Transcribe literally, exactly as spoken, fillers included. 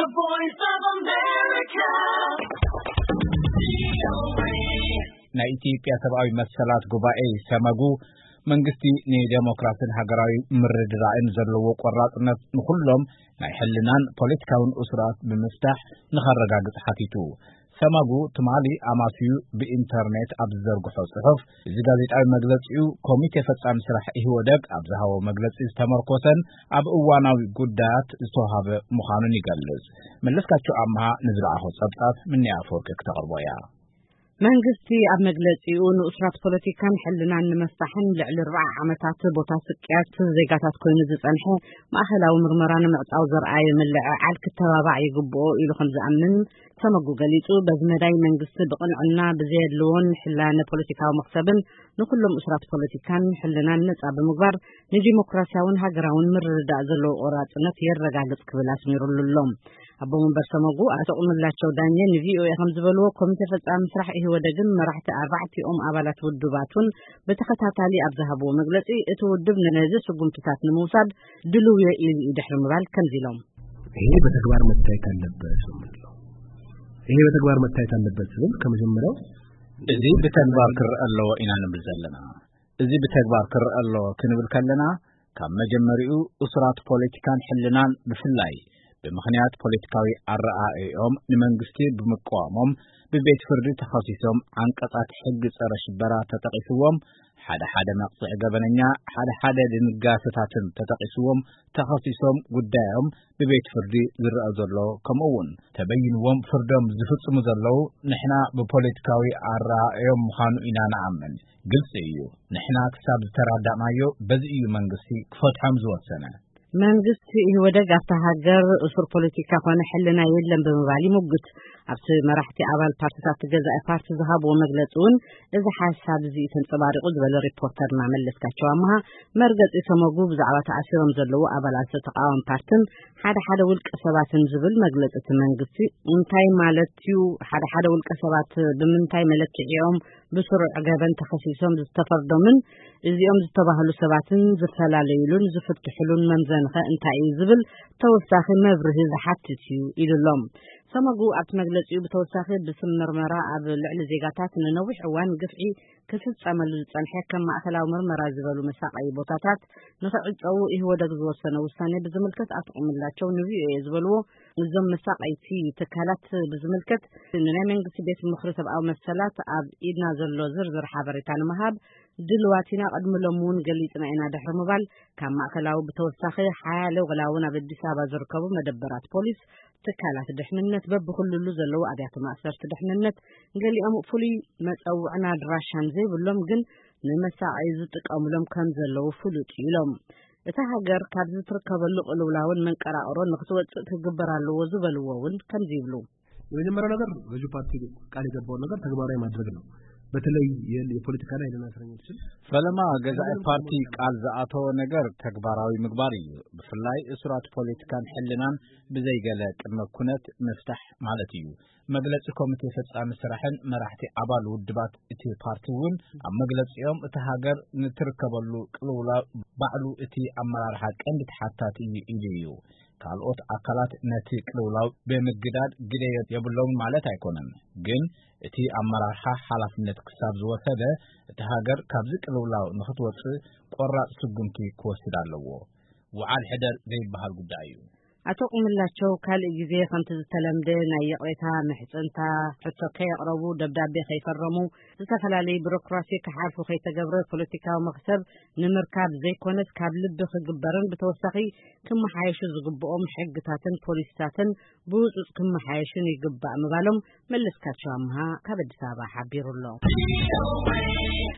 voice of America. ናይ ኢትዮጵያ ሰብአዊ መሰላት ጉባኤ ሰመጉ መንግስቲ ንዲሞክራሲን ሃገራዊ ምርድራእን ዘለዎ ቆራጽነት ንኹሎም ናይ ሕልናን ፖለቲካውን እስራት ብምፍታሕ ንኸረጋግጽ ሓቲቱ ሰመጉ ትማሊ ኣማስዩ ብኢንተርኔት ኣብ ዝዘርግሖ ጽሑፍ እዚ ጋዜጣዊ መግለጺኡ ኮሚቴ ፈጻሚ ስራሕ ኢህወደግ ኣብ ዝሃቦ መግለጺ ዝተመርኮሰን ኣብ እዋናዊ ጉዳያት ዝተዋሃበ ምዃኑን ይገልጽ መለስካቸው ኣምሃ ንዝለዓኾ ጸብጻብ ምንያ አፈወርቂ ክተቕርቦያ መንግስቲ ኣብ መግለጺኡ ንኡስራት ፖለቲካን ሕልናን ንምፍታሕን ልዕሊ ኣርባዓ ዓመታት ቦታ ስቅያት ዜጋታት ኮይኑ ዝጸንሐ ማእኸላዊ ምርመራ ንምዕጻው ዘርኣየ ምልዕዓል ክተባባዕ ይግብኦ ኢሉ ከም ዝኣምን ሰመጉ ገሊጹ በዚ መዳይ መንግስቲ ብቕንዕና ብዘየድልዎን ሕላነ ፖለቲካዊ መክሰብን ንኩሎም እስራት ፖለቲካን ሕልናን ነጻ ብምግባር ንዲሞክራሲያውን ሃገራውን ምርድዳእ ዘለዎ ቆራጽነት የረጋግጽ ክብል ኣስሚሩሎም አቦ መንበር ሰመጉ አተቁምላቸው ዳኘ ንቪኦኤ ከም ዝበልዎ ኮሚቴ ፈጻሚ ስራሕ ኢህወደግን መራሕቲ ኣርባዕቲኦም አባላት ውድባቱን በተኸታታሊ ኣብ ዝሃብዎ መግለጺ እቲ ውድብ ነዚ ስጉምትታት ንምውሳድ ድልው ኢሉ ይድሕር ምባል ከምዚ ኢሎም ይሄ በተግባር መታየት አለበት ነው ይሄ በተግባር መታየት አለበት ሲል ከመጀመሪያው እዚ በተግባር ክርአለው ኢና ንብል ዘለና እዚ በተግባር ክርአለው ክንብል ከለና ካብ መጀመሪኡ እስራት ፖለቲካን ሕልናን ብፍላይ በምክንያት ፖለቲካዊ አረአዮም ንመንግስቲ ብምቋሞም በቤት ፍርድ ተኸሲሶም አንቀጻት ሕግ ጸረ ሽበራ ተጠቂስዎም ሓደ ሓደ መቅጽዕ ገበነኛ ሓደ ሓደ ድንጋሰታትን ተጠቂስዎም ተኸሲሶም ጉዳዮም በቤት ፍርድ ዝረአ ዘሎ ከምኡውን ተበይንዎም ፍርዶም ዝፍጽሙ ዘለው ንሕና በፖለቲካዊ አረአዮም ምዃኑ ኢና ንኣምን ግልጽ እዩ ንሕና ክሳብ ዝተራዳእናዮ በዚ እዩ መንግስቲ ክፈትሖም ዝወሰነ መንግስቲ ኢህወደግ ኣብታ ሃገር እስር ፖለቲካ ኮነ ሕልና የለን ብምባል ይሙግት ኣብቲ መራሕቲ ኣባል ፓርቲታት ገዛኢ ፓርቲ ዝሃብዎ መግለጺውን እዚ ሓሳብ እዚ ተንጸባሪቑ ዝበለ ሪፖርተርና መለስካቸው ኣምሃ መርገጺ ሰመጉ ብዛዕባ ተኣሲሮም ዘለዉ ኣባላት ተቃዋሚ ፓርቲን ሓደ ሓደ ውልቀ ሰባትን ዝብል መግለጺ እቲ መንግስቲ እንታይ ማለት እዩ ሓደ ሓደ ውልቀ ሰባት ብምንታይ መለክዕዮም ብስሩዕ ገበን ተኸሲሶም ዝተፈርዶምን እዚኦም ዝተባህሉ ሰባትን ዝፈላለዩሉን ዝፍትሕሉን መምዘንኸ እንታይ እዩ ዝብል ተወሳኺ መብርሂ ዝሓትት እዩ ኢሉሎም ሰመጉ ኣብቲ መግለጺኡ ብተወሳኺ ብስም ምርመራ ኣብ ልዕሊ ዜጋታት ንነዊሕ እዋን ግፍዒ ክፍጸመሉ ዝጸንሐ ከም ማእከላዊ ምርመራ ዝበሉ መሳቀይ ቦታታት ንኽዕጸው ኢህወደግ ዝወሰነ ውሳኔ ብዝምልከት ኣጥቁምላቸው ንቪኦኤ ዝበልዎ እዞም መሳቀይቲ ትካላት ብዝምልከት ንናይ መንግስቲ ቤት ምክሪ ሰብኣዊ መሰላት ኣብ ኢድና ዘሎ ዝርዝር ሓበሬታ ንምሃብ ድልዋቲና ቀድምሎም እውን ገሊጽና ኢና ድሕሪ ምባል ካብ ማእከላዊ ብተወሳኺ ሓያለ ወላውን ኣብ አዲስ አበባ ዝርከቡ መደበራት ፖሊስ ትካላት ድሕንነት በብኩልሉ ዘለው ኣብያተ ማእሰርቲ ድሕንነት ገሊኦም ፍሉይ መፀውዕና ድራሻን ዘይብሎም ግን ንመሳቀይ ዝጥቀሙሎም ከም ዘለው ፍሉጥ ኢሎም እታ ሃገር ካብ ዝትርከበሉ ቅልውላውን መንቀራቅሮን ንኽትወጽእ ትግበር ኣለዎ ዝበልዎ እውን ከምዚ ይብሉ የመጀመሪያው ነገር ገዢ ፓርቲ ቃል የገባው ነገር ተግባራዊ ማድረግ ነው በተለይ የፖለቲካ ላይ ለናስረኞች ፈለማ ገዛኢ ፓርቲ ቃል ዘአተወ ነገር ተግባራዊ ምግባር እዩ ብፍላይ እስራት ፖለቲካን ሕልናን ብዘይገለ ቅድመ ኩነት መፍታሕ ማለት እዩ መግለጺ ኮሚቴ ፈጻሚ ስራሕን መራሕቲ ኣባል ውድባት እቲ ፓርቲውን ኣብ መግለጺኦም እቲ ሃገር ንትርከበሉ ቅልውላ ባዕሉ እቲ ኣመራርሓ ቀንዲ ተሓታቲ እዩ ኢሉ ካልኦት አካላት ነቲ ቅልውላው በመግዳድ ግዴት የብሎም ማለት አይኮነም ግን እቲ አመራርሓ ሓላፍነት ክሳብ ዝወሰደ እቲ ሃገር ካብዚ ቅልውላው ንኽትወጽእ ቆራጽ ስጉምቲ ክወስድ ኣለዎ ወዓል ሕደር ዘይበሃል ጉዳይ እዩ አቶ ቁምላቸው ካልእ ጊዜ ከምቲ ዝተለምደ ናይ የቅሬታ ምሕጽንታ ሕቶ ከየቕረቡ ደብዳቤ ከይፈረሙ ዝተፈላለዩ ቢሮክራሲ ክሓልፉ ከይተገብረ ፖለቲካዊ መክሰብ ንምርካብ ዘይኮነስ ካብ ልቢ ክግበርን ብተወሳኺ ክመሓየሹ ዝግብኦም ሕግታትን ፖሊስታትን ብውፁፅ ክመሓየሹን ይግባእ ምባሎም መለስካቸው ኣምሃ ካብ አዲስ አበባ ሓቢሩሎ